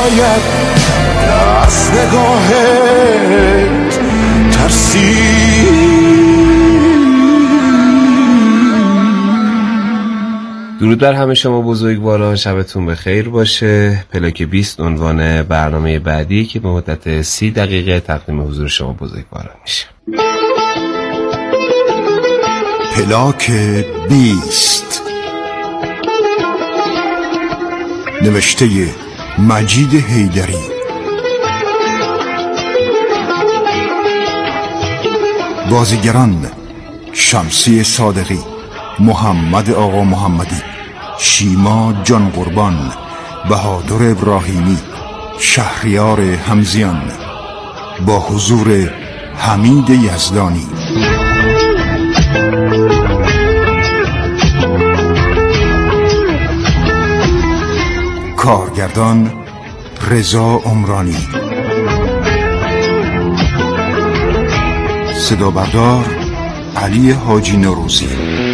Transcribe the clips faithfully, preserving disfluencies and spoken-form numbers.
شاید از نگاهت ترسید. درود بر همه شما بزرگواران، شبتون بخیر باشه. پلاک بیست عنوان برنامه بعدی که به مدت سی دقیقه تقدیم حضور شما بزرگواران میشه. پلاک بیست، نوشته مجید حیدری، بازیگران شمسی صادقی، محمد آقا محمدی، شیما جان قربان، بهادر ابراهیمی، شهریار همزیان، با حضور حمید یزدانی. کارگردان رضا عمرانی، صدا بردار علی حاجی نوروزی،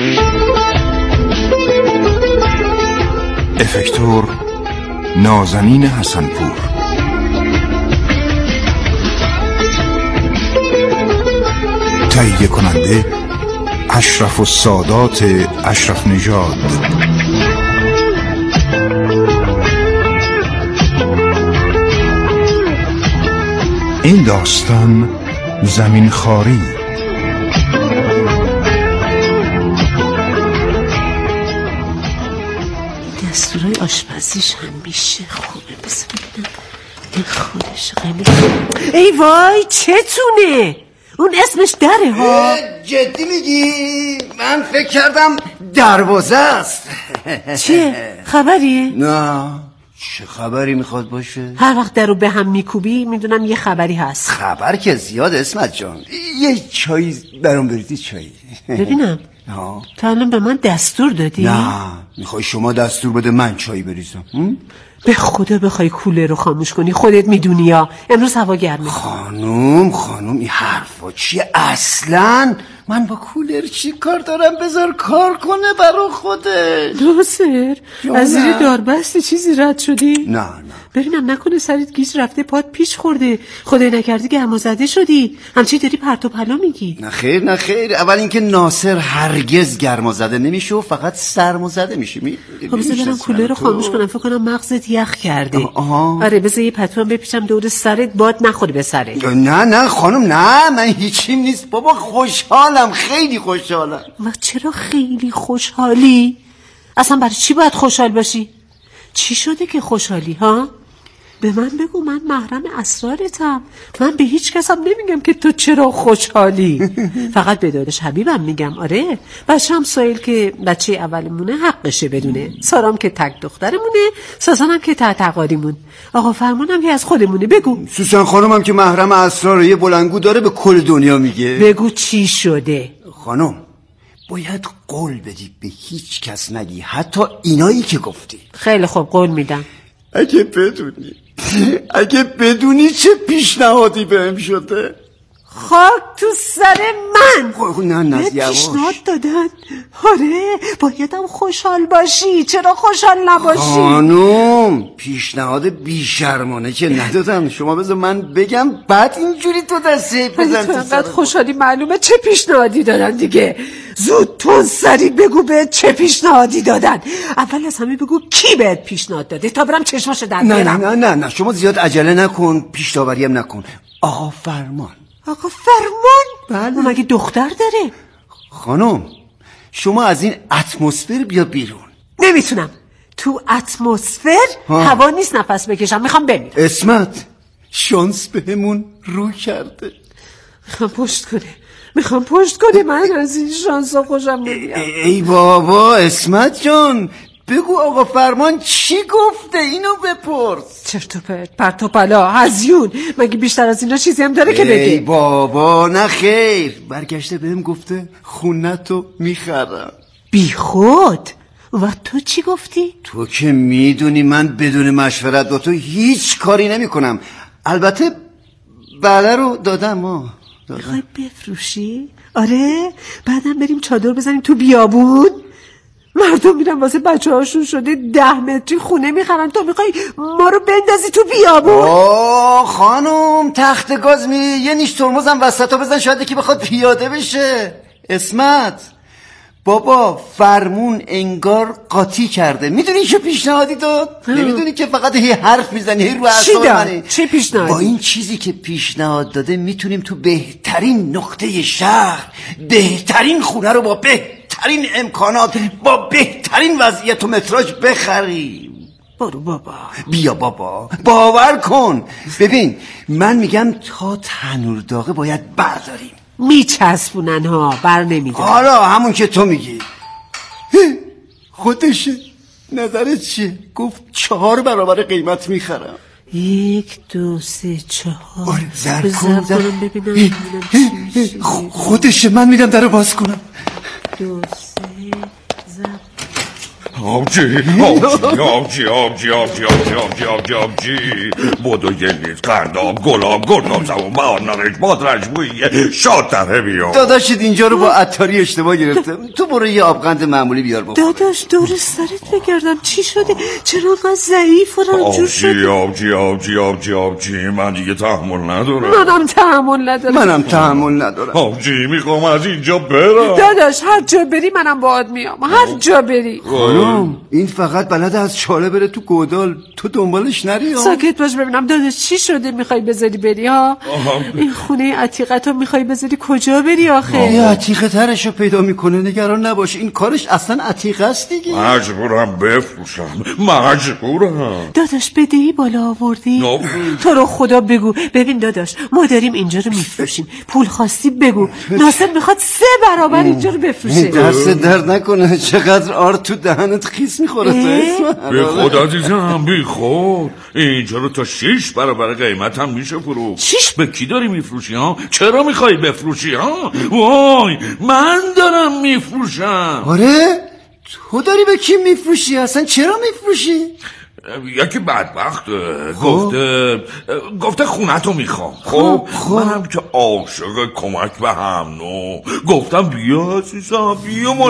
افکتور نازنین حسنپور، تهیه کننده اشرف السادات اشرف نژاد. این داستان زمین خواری. دستورای آشپزیش هم میشه خوبه. بس ببینم این خودش خیلی. ای وای چتونه؟ اون اسمش دره ها. جدی میگی؟ من فکر کردم دروازه است. چیه؟ خبریه؟ نه، چه خبری میخواد باشه؟ هر وقت در رو به هم میکوبی میدونم یه خبری هست. خبر که زیاد اسمت جان. یه چایی برام بریدی چایی. ببینم نه تا الان به من دستور دادی؟ نه، میخوای شما دستور بده من چایی بریزم؟ به خدا بخوای کولر رو خاموش کنی خودت میدونی یا امروز هوا گرمه. خانوم خانوم این حرفا چیه اصلا؟ من با کولر چی کار دارم؟ بذار کار کنه برا خودش. ناصر از زیر داربستی چیزی رد شدی؟ نه نه ببینم نکنه سرت گیج رفته پات پیش خورده، خدای نکردی گرمازده شدی، همچی داری پرت و پلا میگی. نه خیر نه خیر. اول اینکه ناصر هرگز گرمازده نمیشه و فقط سرمازده میشه. می... خب بذار برم کولر رو خاموش کنم، فکر کنم مغزت یخ کرده. آها. آره بذار یه پتوام بپیچم دور سرت باد نخوره به سرت. نه نه خانم نه، من هیچیم نیست بابا، خوشحالم، خیلی خوشحالم. و چرا خیلی خوشحالی؟ اصلا برای چی باید خوشحال باشی؟ چی شده که خوشحالی ها؟ به من بگو، من محرم اسرارتم. من به هیچ کسم نمیگم که تو چرا خوشحالی. فقط به داداش حبیبم میگم. آره بچه هم سایل که بچه اولمونه حقشه بدونه، سارام که تک دخترمونه، ساسانم که تعتقاریمون، آقا فرمانم که از خودمونه. بگو. سوسن خانمم که محرم اسرار یه بلنگو داره به کل دنیا میگه. بگو چی شده؟ خانم باید قول بدی به هیچ کس نگی، حتی اینایی که گفتی. خیلی خوب قول میدم. اگه بدونی اگه بدونی چه پیشنهادی بهم شده. خاک تو سر من. نه نه یواش. پیشنهاد دادن؟ آره بایدم خوشحال باشی، چرا خوشحال نباشی؟ خانوم پیشنهاد بیشرمانه که ندادم. شما بذار من بگم بعد اینجوری تو دسته بزن. تو انقدر خوشحالی معلومه چه پیشنهادی دادن دیگه. زود تو سری بگو به چه پیشنهادی دادن. اول از همه بگو کی بهت پیشنهاد داده تا برم چشماشو در نه بیارم. نه نه نه شما زیاد عجله نکن، پیش داوری هم نکن. آقا فرمان. آقا فرمان؟ بله. مگه دختر داره؟ خانم شما از این اتمسفر بیا بیرون. نمیتونم تو اتمسفر هوا نیست نفس بکشم، میخوام بمیرم. اسمت شانس بهمون رو کرده. میخوام پشت کنه میخوام پشت کنه من از این شانس ها خوشم نمیاد. ای بابا اسمت جان بگو آقا فرمان چی گفته، اینو بپرس. چرت و پرت پرت و پلا هزیون، مگه بیشتر از اینا چیزی هم داره که بگه؟ ای بابا نه خیر، برگشته بهم گفته خونتو میخرم. بی خود. و تو چی گفتی؟ تو که میدونی من بدون مشورت با تو هیچ کاری نمی کنم. البته بله رو دادم. ما میخوای بفروشی؟ آره بعدم بریم چادر بزنیم تو بیابون؟ مردم میرن واسه بچه هاشون شده ده متری خونه میخرن، تو میخوای ما رو بندازی تو بیابون؟ آه خانم تخت گاز می یه نیش ترمزم وسطا بزن شاید که بخواد پیاده بشه. اسمت بابا فرمون انگار قاطی کرده. میدونی چه پیشنهادی داد؟ نمیدونی که فقط هی حرف میزنی هی رو اعصاب منی. چی پیشنهادی؟ با این چیزی که پیشنهاد داده میتونیم تو بهترین نقطه شهر بهترین خونه رو با بهترین امکانات با بهترین وضعیت و متراژ بخریم. برو بابا. بیا بابا باور کن. ببین من میگم تا تنور داغه باید برداریم. میچسبونن ها، بر نمیدن. حالا همون که تو میگی. خودشه. نظرت چیه؟ گفت چهار برابر قیمت میخرم. یک دو سه چهار. آره زر کن زر ببینم خودشه. من میدم در رو باز کنم. دو سه زر. آبجی آبجی آبجی آبجی آبجی آبجی آبجی آبجی آبجی بودو گلیز قنداب گلاب گلاب زبون بهار نارنج بادرنج بویه شادتره بیام. داداشت اینجا رو با عطاری اشتباه گرفتم. تو برو یه آبقند معمولی بیار بخور. داداش دور سرت بگردم چی شده؟ چرا انقدر ضعیف و رنجور شدی؟ آبجی آبجی آبجی آبجی من دیگه تحمل ندارم. منم تحمل ندارم. منم تحمل ندارم. آبجی میخوام از اینجا برم. داداش هر جا بری منم باهات میام. هر جا بری. این فقط بلده از چاله بره تو گودال. تو دنبالش نری ها. ساکت باش ببینم داداش چی شده میخوای بذاری بری ها؟ این خونه عتیقتو میخوای بذاری کجا بری آخه؟ یه عتیقه ترشو پیدا میکنه. نگران نباش این کارش اصلا عتیقه است دیگه. مجبورم بفروشم مجبورم. داداش بدهی بالا آوردی؟ تو رو خدا بگو. ببین داداش ما داریم اینجا رو میفروشیم. پول خواستی بگو. ناصر میخواد سه برابر اینجا رو بفروشه. دست درد نکنه. چقدر آرد تو دهنت خیس میخوره تو اسم. بی خود عزیزم بی خود. اینجا رو تا شیش برابر قیمت هم میشه فرو. شیش؟ به کی داری میفروشی ها؟ چرا میخوای بفروشی ها؟ وای من دارم میفروشم. آره؟ تو داری به کی میفروشی؟ اصلا چرا میفروشی؟ یکی بدبخت گفته گفته خونه تو میخوام. خب منم که عاشق کمک به هم نو گفتم بیا عزیزم بیا مال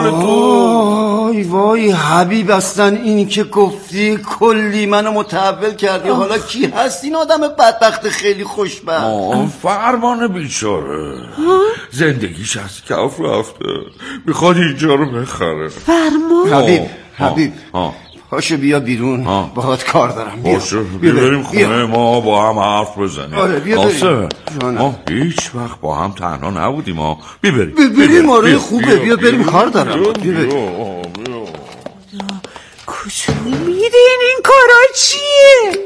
تو. وای وای حبیب اصلا این که گفتی کلی منو متحول کردی. حالا کی هست این آدم بدبخت خیلی خوشبخت؟ فرمان بیچاره زندگیش از کف رفته میخواد اینجا رو بخره. فرمان حبیب حبیب پاشو بیا بیرون. باهات کار دارم. بیا پاشو بیا بریم خونه ما با هم حرف بزنیم. آره بیا بریم. ما هیچ وقت با هم تنها نبودیم. ما بیا بریم بریم. آره خوبه بیا بریم کار دارم. بیا بریم. کجا میرین؟ این کارا چیه؟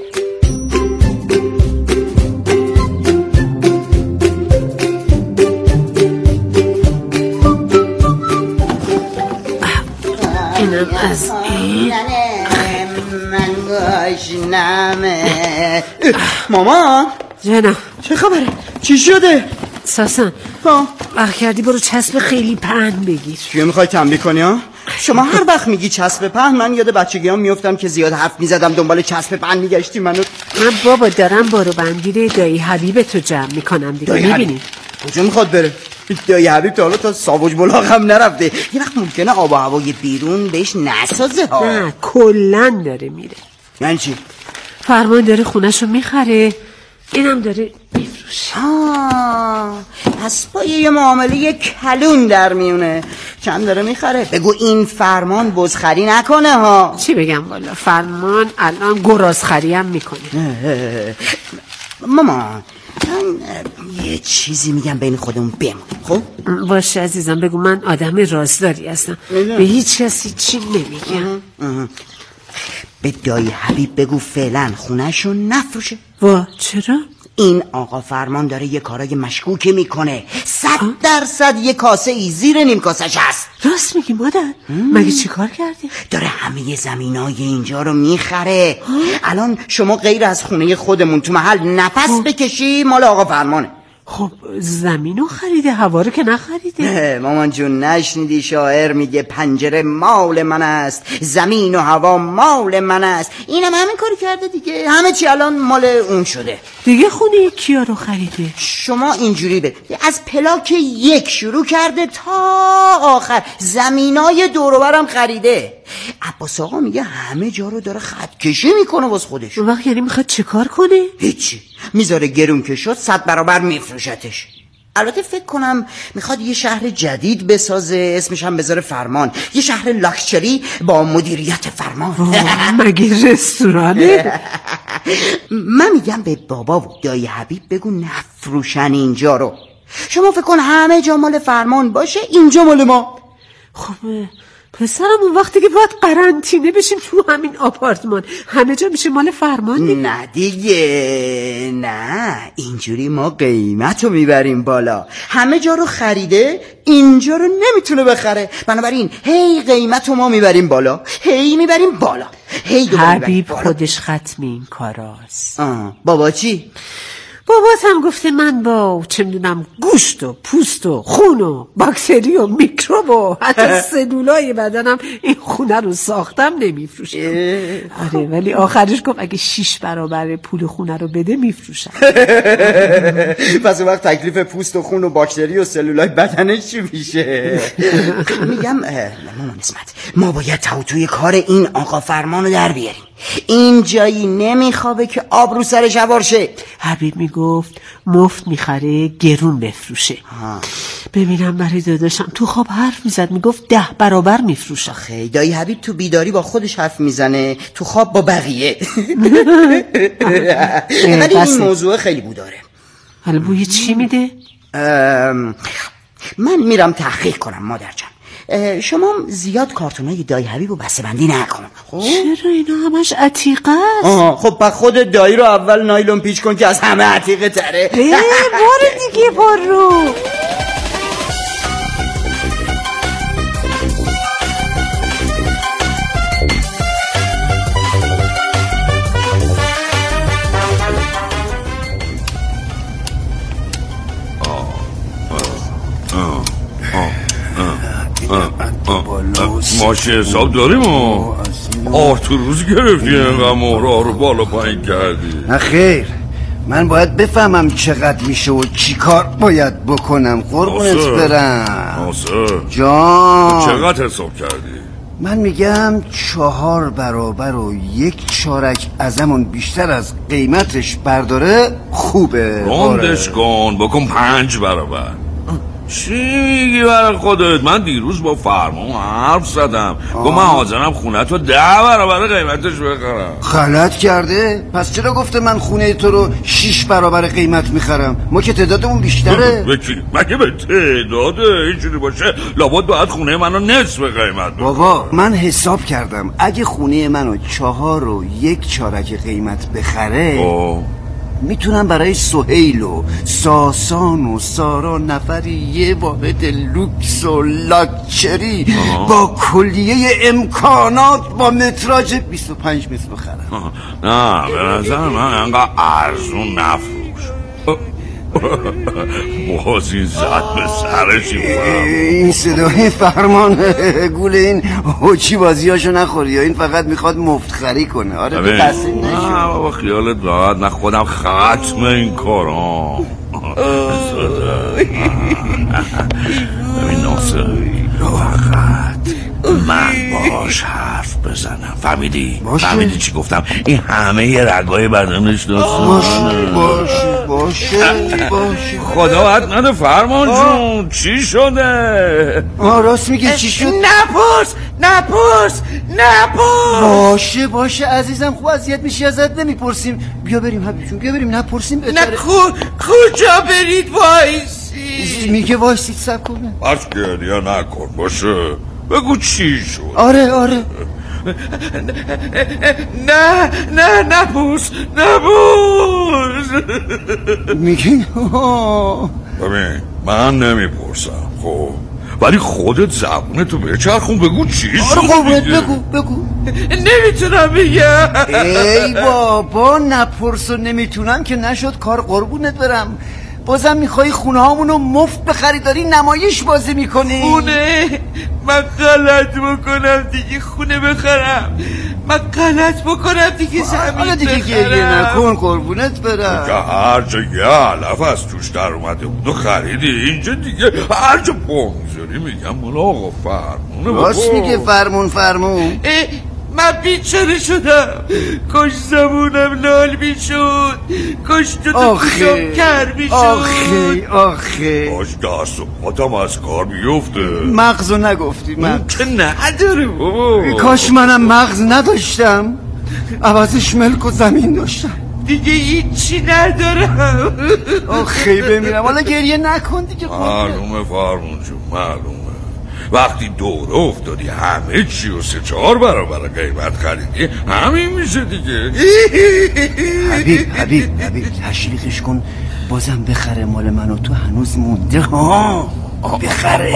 اینم از این من گاشنمه. مامان جنم چه خبره؟ چی شده؟ ساسن وقت کردی برو چسب خیلی پهن بگیر. چیه میخوای تنبیه کنی ها؟ شما هر وقت میگی چسب پهن من یاد بچگیام میافتم که زیاد حرف میزدم دنبال چسب پهن میگشتی منو. من بابا دارم برو بندیره دایی حبیب تو جمع میکنم دیگه. میبینی کجا میخواد بره؟ دایی حبیب تا حالا تا ساوج بلاغ هم نرفته. یه وقت ممکنه آب و هوای بیرون بهش نسازه ها. نه کلن داره میره. یعنی چی؟ فرمان داره خونشو میخره اینم داره میفروشه. پس با یه معامله یه کلون در میونه. چند داره میخره؟ بگو این فرمان بزخری نکنه ها. چی بگم والا فرمان الان گرازخری هم میکنه. ماما من یه چیزی میگم بین خودمون بمون. خب باشه عزیزم بگو. من آدم رازداری هستم به هیچ کسی چی نمیگم. به دایی حبیب بگو فعلا خونه‌شو نفروشه. وا چرا؟ این آقا فرمان داره یه کارای مشکوکی میکنه. صد درصد یه کاسه ای زیر نیم کاسش هست. راست میگی مادر؟ مگه چی کار کردی؟ داره همه زمینای اینجا رو میخره. الان شما غیر از خونه خودمون تو محل نفس بکشی مال آقا فرمانه. خب زمینو خریده، هوا رو که نخریده. مامان جون نشنیدی شاعر میگه پنجره مال من است، زمین و هوا مال من است. اینم همین کاری کرده دیگه، همه چی الان مال اون شده دیگه. خونه کیا رو خریده؟ شما اینجوری به از پلاک یک شروع کرده تا آخر، زمینای دور و برم خریده. عباس آقا میگه همه جا رو داره خط کشی میکنه واسه خودش. اون وقت یعنی میخواد چه کار کنه؟ هیچی، میذاره گرون که شد صد برابر میفروشتش. البته فکر کنم میخواد یه شهر جدید بسازه، اسمش هم بذاره فرمان، یه شهر لاکچری با مدیریت فرمان. مگه رستورانه؟ من میگم به بابا و دایی حبیب بگو نفروشن اینجا رو. شما فکر کن همه جا مال فرمان باشه، اینجا مال ما. خب پسرم اون وقتی که باید قرنطینه بشیم تو همین آپارتمان، همه جا میشه مال فرمان دیگه. نه دیگه، نه اینجوری ما قیمت رو میبریم بالا. همه جا رو خریده، اینجا رو نمیتونه بخره، بنابراین هی قیمت رو ما میبریم بالا، هی میبریم بالا، هی دوباره حبیب خودش ختم این کاراست. آه. بابا چی؟ بابات هم گفته من با چه میدونم گوشت و پوست و خون و باکتری و میکروب و حتی سلولای بدنم این خونه رو ساختم نمیفروشم. آره ولی آخرش گفت اگه شیش برابر پول خونه رو بده میفروشم. پس اون وقت تکلیف پوست و خون و باکتری و سلولای بدنش چی میشه؟ میگم مامان اسمت، ما باید تو توی کار این آقا فرمان رو در بیاریم. این جایی نمیخوابه که آب رو سرش هوار شه. حبیب میگفت مفت میخره گرون بفروشه. ها. ببینم برای داداشم تو خواب حرف میزد، میگفت ده برابر میفروشه. خیلی دایی حبیب تو بیداری با خودش حرف میزنه، تو خواب با بقیه. ولی این موضوع خیلی بوداره. حالا بوی چی میده؟ من میرم تحقیق کنم مادر جان. شما زیاد کارتونای دایی حبیب رو بسته بندی نکن. خب چرا اینا همش عتیقه است؟ آها خب پس خود دایی رو اول نایلون پیچ کن که از همه عتیقه تره. بار دیگه بار رو ماشی حساب داریم و آرتوروز گرفتی اینقدر مهرها رو بالا پایین کردی. نه خیر، من باید بفهمم چقدر میشه و چی کار باید بکنم. قربونت برم ناصر جان. چقدر حساب کردی؟ من میگم چهار برابر و یک چارک ازمون بیشتر از قیمتش برداره خوبه. روندش کن بکن پنج برابر. چی میگی برای خودت؟ من دیروز با فرمان حرف زدم، گفت من حاضرم خونه تو ده برابر قیمتش بخرم. غلط کرده؟ پس چرا گفته من خونه تو رو شیش برابر قیمت میخرم؟ ما که تعدادمون بیشتره. بکی مگه به تعداده اینجوری باشه لابد باید خونه منو نصف قیمت بخرم. بابا من حساب کردم اگه خونه منو چهار و یک چارک قیمت بخره آه. میتونم برای سهیل و ساسان و سارا نفری یه واحد لوکس و لاکچری با کلیه امکانات با متراژ بیست و پنج متر بخرم. نه به نظر من انقدر ارزون نفروش. بازی زد به سرشی. این صدای فرمان گول این هوچی بازیاشو نخوری، یا این فقط میخواد مفتخری کنه. آره تو تصمیم نشو. نه بابا خیالت راحت، نه خودم ختم این کارام. ببین ناصر فقط من باش حرف بزنم، فهمیدی؟ فهمیدی چی گفتم؟ این همه ی رگای بدنش داستان. باشه باشه باشه باشه خدا باید نده فرمان جون چی شده؟ آه راست میگه چی شد؟ نپرس نپرس نپرس. باشه باشه عزیزم، خوب اذیت میشی ازت نمیپرسیم. بیا بریم حبیب جون، بیا بریم نپرسیم بهتره. نه کو کجا برید وایسی؟ میگه وایسید سب کنه. بس گریه نکن باشه، بگو چی شد. آره آره نه نه نپرس نپرس. میگین ببین من نمیپرسم خب، ولی خودت زبونتو بچرخون بگو چی شد. آره قربونت بگو بگو. نمیتونم بگم. ای بابا نپرس و نمیتونم که نشد کار. قربونت برم بازم میخوای خونه هامونو مفت به خریداری نمایش بازی میکنی؟ خونه؟ من غلط بکنم دیگه خونه بخرم؟ من غلط بکنم دیگه زمین حالا دیگه گریه نکن قربونت برم که هر جا یه علف از توش در اومده بود و خریدی اینجا دیگه هر جا پا میذاری میگم مولا آقا فرمونه. راست میگه فرمون فرمون. من بیچاره شدم، کاش زبونم لال میشد، کاش تو تو کشم کر میشد، آخی آخی کاش دست و پاتم از کار بیفته. مغزو نگفتی مغز که نداره بابا. کاش منم مغز نداشتم عوضش ملک و زمین داشتم دیگه هیچی ندارم. آخی بمیرم حالا گریه نکن دیگه. معلومه فرمون جون معلومه وقتی دوره افتادی همه چی و سه چهار برابر قیمت خریدی همین میشه دیگه. حبیب حبیب حبیب تشریفش کن بازم بخره مال من و تو هنوز مونده ها. بخره.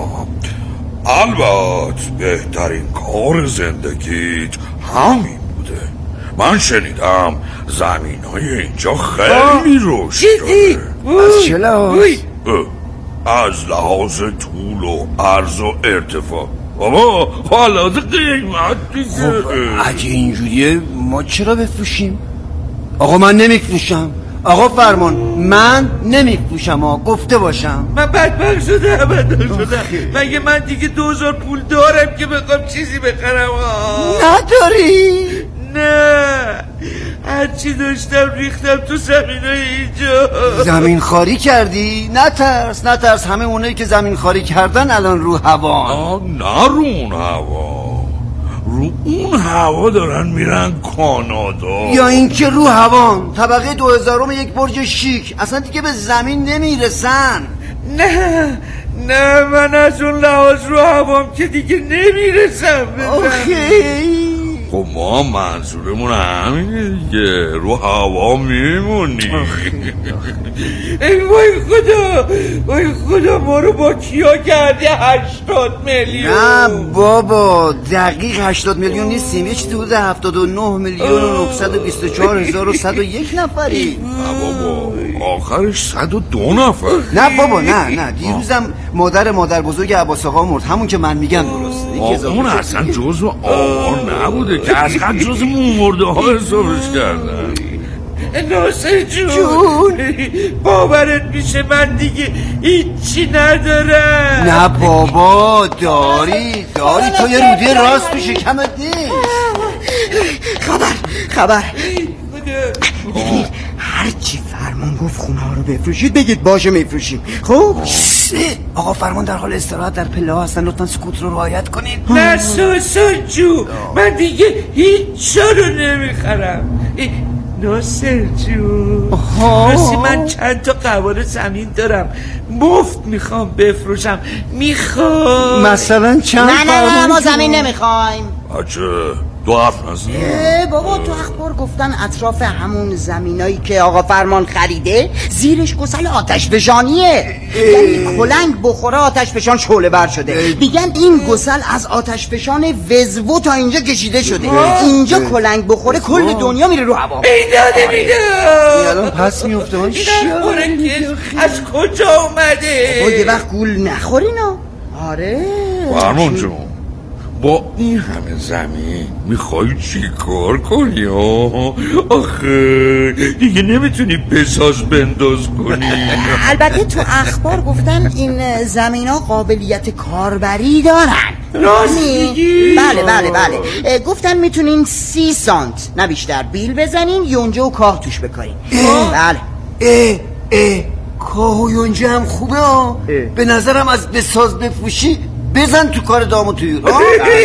البته بهترین کار زندگیت همین بوده. من شنیدم زمین های اینجا خیلی رشد داره. از چه لحاظ؟ از لحاظ طول و عرض و ارتفاع. بابا حالا قیمت دیگه. خب اگه اینجوریه ما چرا بفروشیم؟ آقا من نمیفروشم. آقا فرمان من نمیفروشم ها گفته باشم. من بدبخت شده بدبخت شده مگه من دیگه دوزار پول دارم که بخوام چیزی بخرم ها؟ نداری؟ نه هرچی داشتم ریختم تو زمین های اینجا. زمین خاری کردی؟ نترس نترس همه اونایی که زمین خاری کردن الان رو هوا. نه رو اون هوا، رو اون هوا دارن میرن کانادا. یا اینکه رو هوان طبقه دو هزارم یک برج شیک اصلا دیگه به زمین نمیرسن. نه نه من از اون لحاظ رو هوام که دیگه نمیرسم به زمین. خب ما منظورمون همینه دیگه رو هوا میمونی. ای وای خدا وای خدا ما رو با کیا کردی هشتاد میلیون. نه بابا دقیق هشتاد میلیون نیستیم یه چیزی بوده هفتاد و نه میلیون و نهصد و بیست و چهار هزار و صد و یک نفری. نه بابا آخرش صد و دو نفر. نه بابا نه نه دیروزم مادر مادر بزرگ عباس آقا مرد همون که من میگم درسته. اون اصلا جزو آمار نبوده که از خط جزو مرده ها حسابش کردن. ناصر جون, جون. باورت میشه من دیگه هیچی ندارم. نه بابا داری داری تو یه رودی راست تو شکمت نیست. خبر خبر بگید هرچی فرمان گفت خونه ها رو بفروشید بگید باشه میفروشیم. خب آقا فرمان در حال استراحت در پله ها هستن لطفا سکوت رو رعایت کنید. نه سوسن جو من دیگه هیچ رو نمیخرم. ناصر جون راستی من چند تا قواره زمین دارم مفت میخوام بفروشم. میخوام مثلا چند؟ نه نه نه ما زمین نمیخوایم. بچه دو حرف نزن. بابا تو اخبار گفتن اطراف همون زمینایی که آقا فرمان خریده زیرش گسل آتش فشانیه. یعنی کلنگ بخوره آتش فشان شعله بر شده. میگن این گسل از آتش فشان وزوو تا اینجا کشیده شده. اینجا کلنگ بخوره کل دنیا میره رو هوا. بیداده بیداد الان پس میفته من از کجا اومده؟ بابا یه وقت گول نخورینا. آره فرمان جون با این همه زمین میخوای چی کار کنی؟ آخه دیگه نمیتونی بساز بنداز کنی. البته تو اخبار گفتن این زمین ها قابلیت کاربری دارن. راست میگی؟ بله بله بله گفتن میتونین سی سانت نه بیشتر بیل بزنین یونجه و کاه توش بکارین. بله اه اه کاه و یونجه هم خوبه ها. به نظرم از بساز بفروشی بزن تو کار دام و توی را.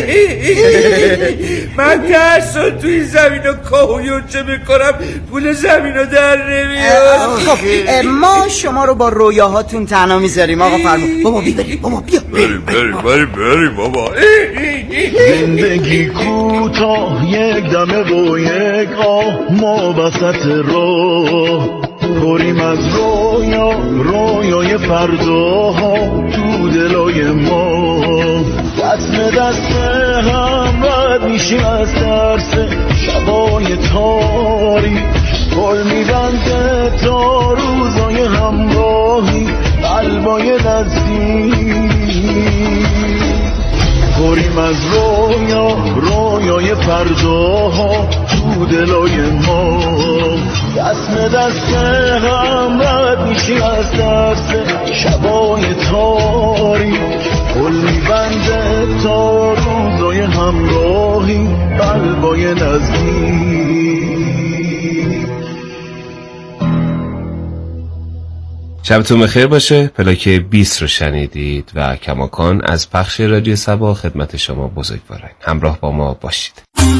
من ده سال توی زمین و کاه و یونجه میکنم پول زمین رو در نمیاد. خب ما شما رو با رویاهاتون تنها میذاریم آقا فرمون. بابا بی بریم بابا بیا بریم بریم بریم بریم بابا. زندگی کوتاه یک دمه و یک آه ما وسط راه پریم از رویا رویای فرداها تو دلای ما دست دست هم رد میشیم از ترس شبای تاریک گل میبنده تا روزای همراه قلبای نزدیک بریم از رویا رویای فرداها تو دلای ما دست به دست هم رد میشی از دست شبای تاریک گل میبنده تا روزای همراهی قلبای نزدیک. شبتون بخیر باشه. پلاک بیست رو شنیدید و کماکان از پخش رادیو صبا خدمت شما بزرگواریم. همراه با ما باشید.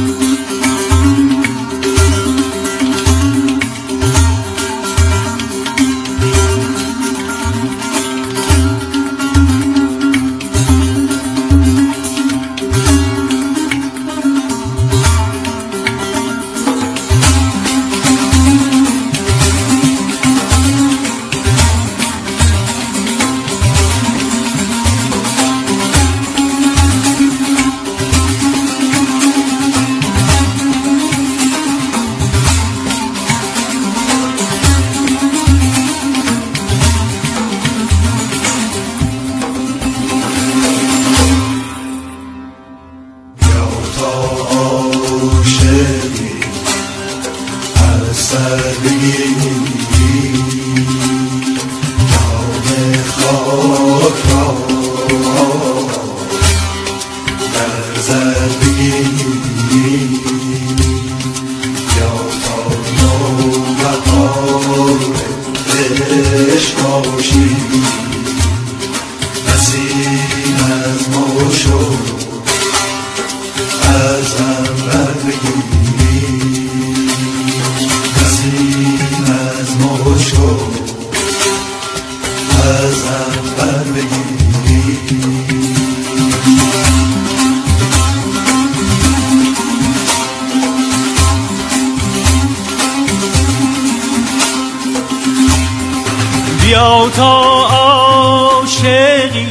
بیا تا عاشقی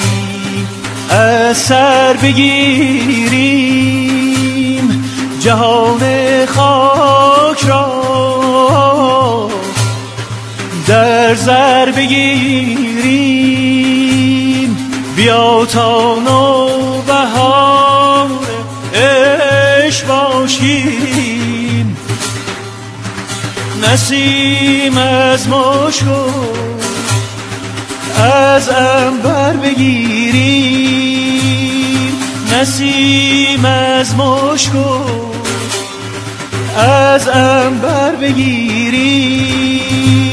از سر بگیریم جهان خاک را در زر بگیریم. بیا تا نوبهار عشق باشیم نسیم از مشک از عنبر بگیریم نسیم از مشک از عنبر بگیریم.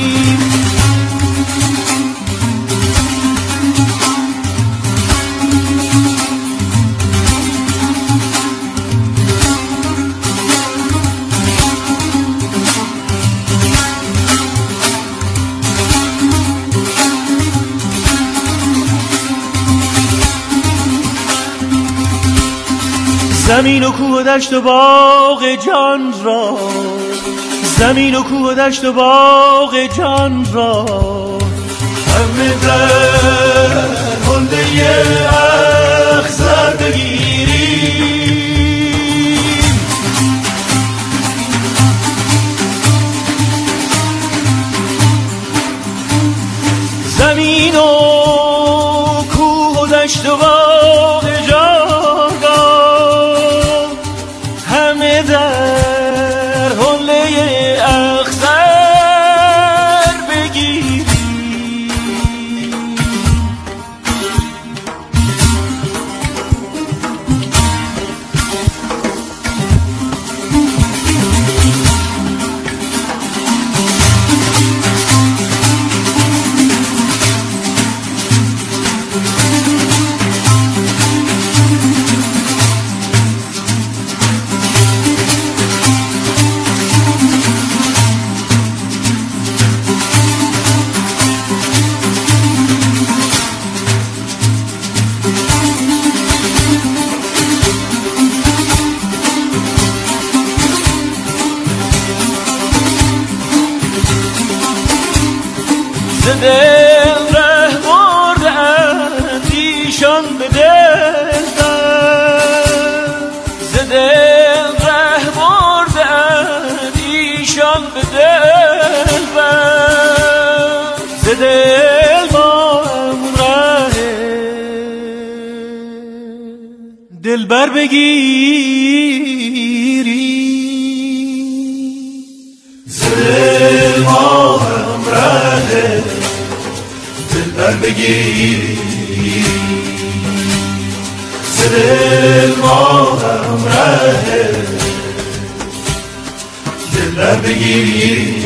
زمین و کوه و دشت و باغ جان را زمین و کوه و دشت و باغ جان را همه در هنده اخضر بگیریم. زمین و کوه و دشت و باغ جان در حله اخضر بگیریم. دلبر بگیری زل ماهم رده دلبر بگیری زل ماهم رده دلبر بگیری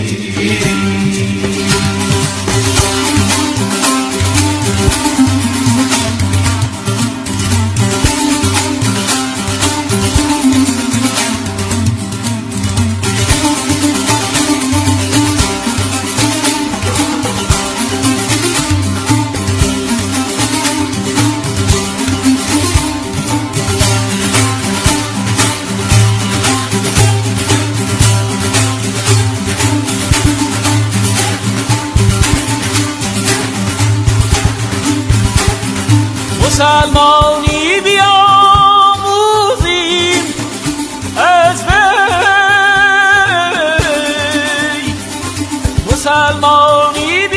مسلمانی بیاموزیم از وی مسلمانی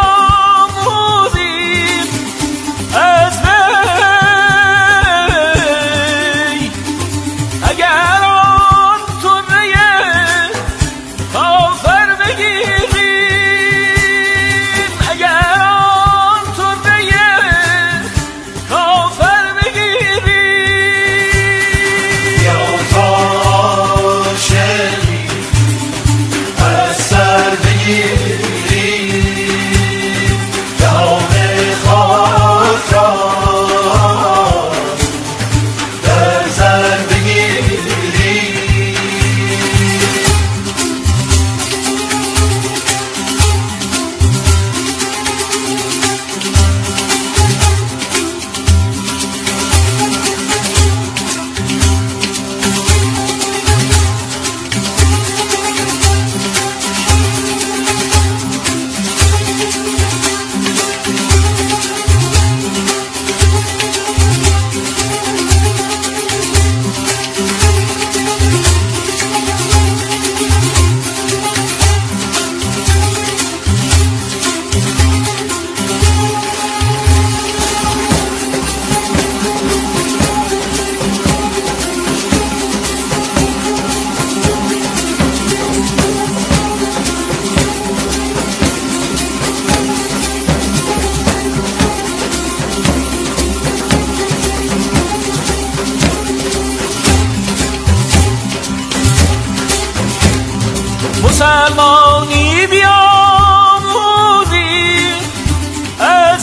بیاموزیم از وی اگر آن طره کافر بگیریم اگر آن طره کافر بگیری یا تاشمی از سر بگیری جهان خاک را در سر بگیری مسلمانی بیاموزیم از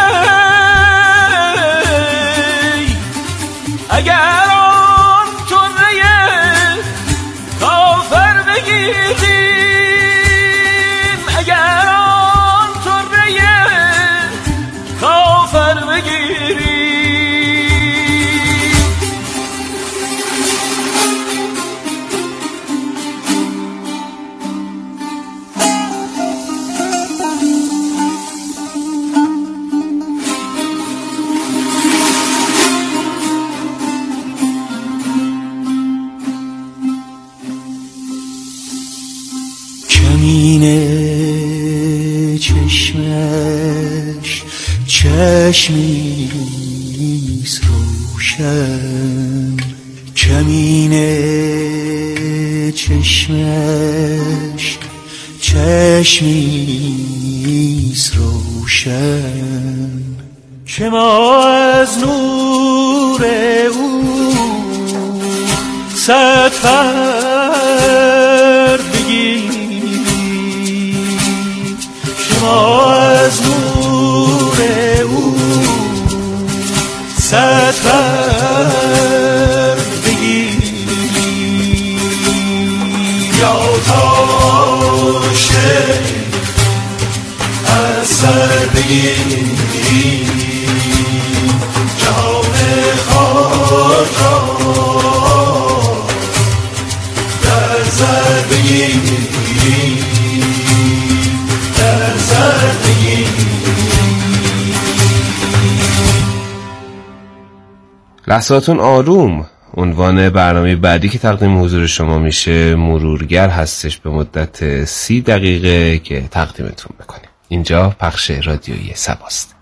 وی اگر آن طره کافر بگیریم اگر آن طره کافر بگیریم کمین چشمش چشمیست روشن کمین چشمش چشمیست روشن که ما از نور او صد فرد بگیریم که ما از نور او صد فرد بگیریم یا تاشه از سر بگیریم جهان خاک را در سر بگیریم در سر بگیریم. لحظاتون آروم. عنوان برنامه بعدی که تقدیم حضور شما میشه مرورگر هستش به مدت سی دقیقه که تقدیمتون بکنیم. اینجا پخش رادیویی سباست.